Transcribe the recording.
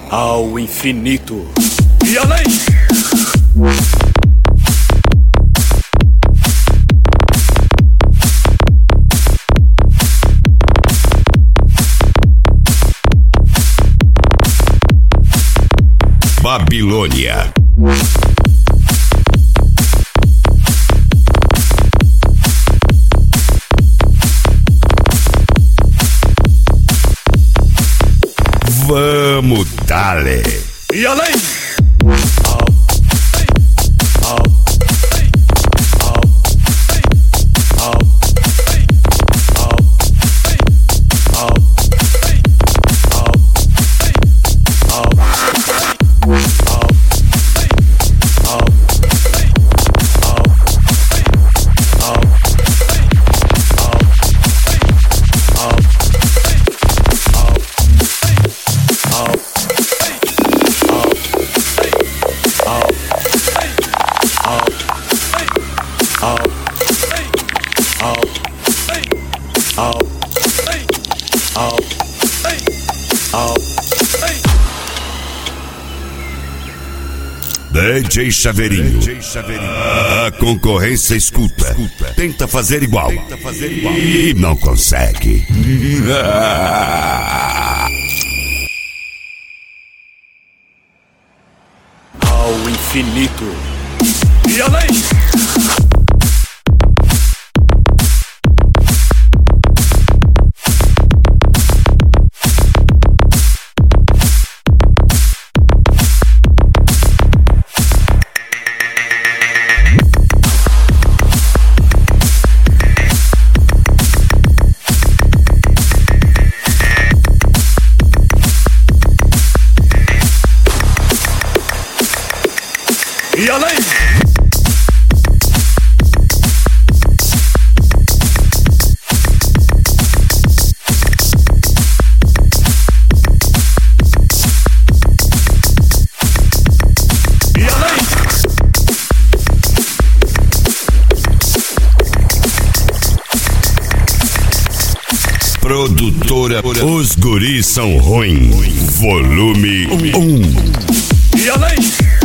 ao infinito e além. Babilônia. Vamos, dale. E além. DJ Chaveirinho. A concorrência escuta. Tenta fazer igual. E não consegue. Ao infinito e além. E além. E além. Produtora Os Guris São Ruim. Volume 1. E além.